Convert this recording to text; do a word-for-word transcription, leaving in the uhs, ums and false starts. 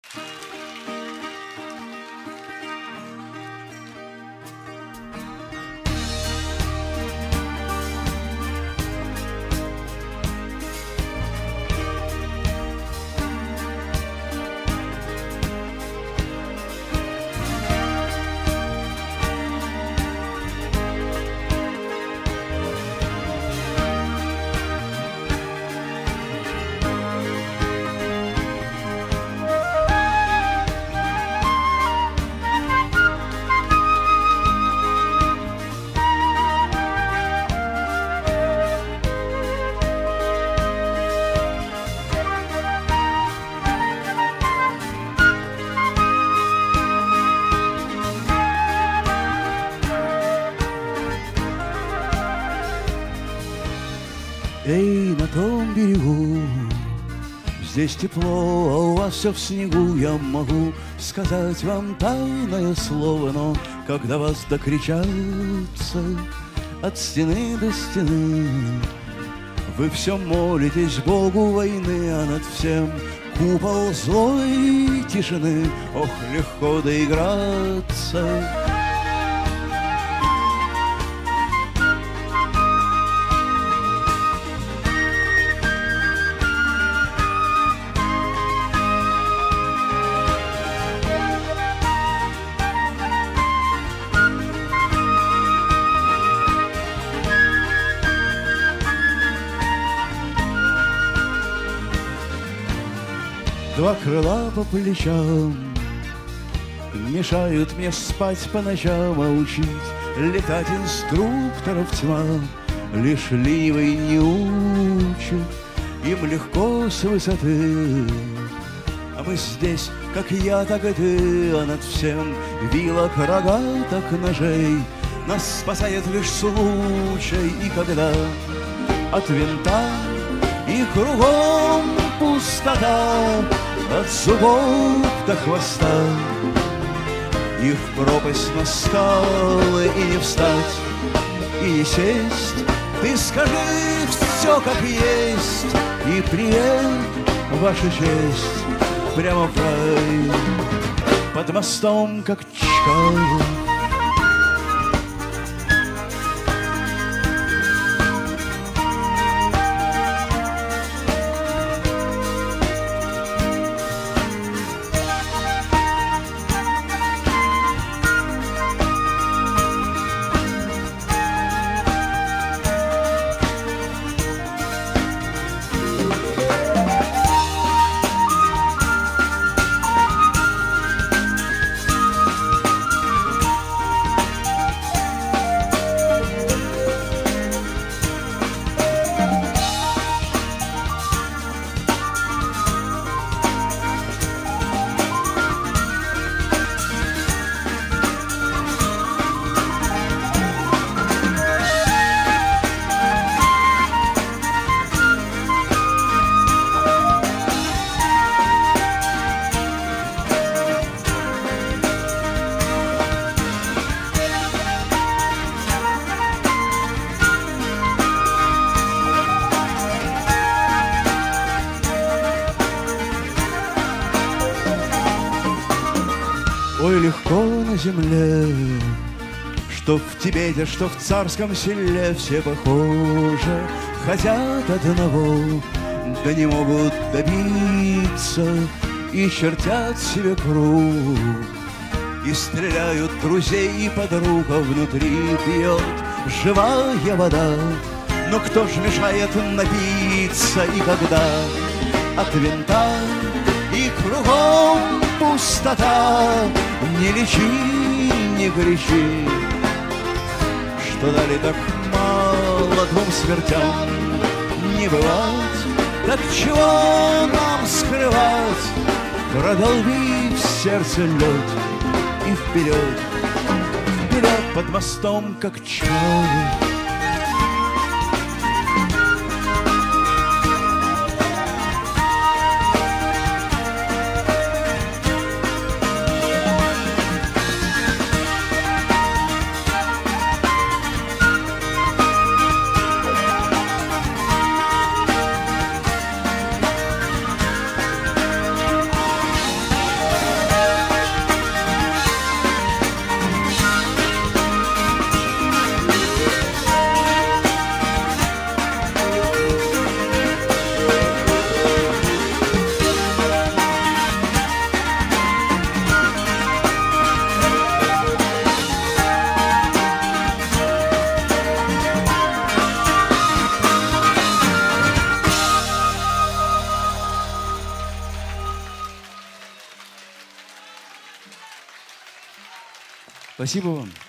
Эй, на том берегу, здесь тепло, а у вас все в снегу. Я могу сказать вам тайное слово, но когда вас докричатся от стены до стены, вы все молитесь Богу войны, а над всем купол злой тишины. Ох, легко доиграться. Два крыла по плечам мешают мне спать по ночам, а учить летать инструкторов тьма. Лишь ленивый не учит, им легко с высоты. А мы здесь, как я, так и ты, а над всем вилок, рогаток, ножей. Нас спасает лишь случай, и когда от винта и кругом пустота, от зубов до хвоста, и в пропасть на скалы, и не встать, и не сесть. Ты скажи все как есть, и привет, ваша честь, прямо в рай, под мостом, как Чкалов. Ой, легко на земле, что в Тибете, что в царском селе, все похожи, хотят одного, да не могут добиться, и чертят себе круг, и стреляют друзей и подруг, а внутри пьет живая вода. Но кто ж мешает напиться, и когда от винта и кругом пустота, не лечи, не горячи, что дали так мало двум смертям не бывать. Так чего нам скрывать, продолби в сердце лед и вперед, вперед под мостом, как Чкалов. Спасибо вам.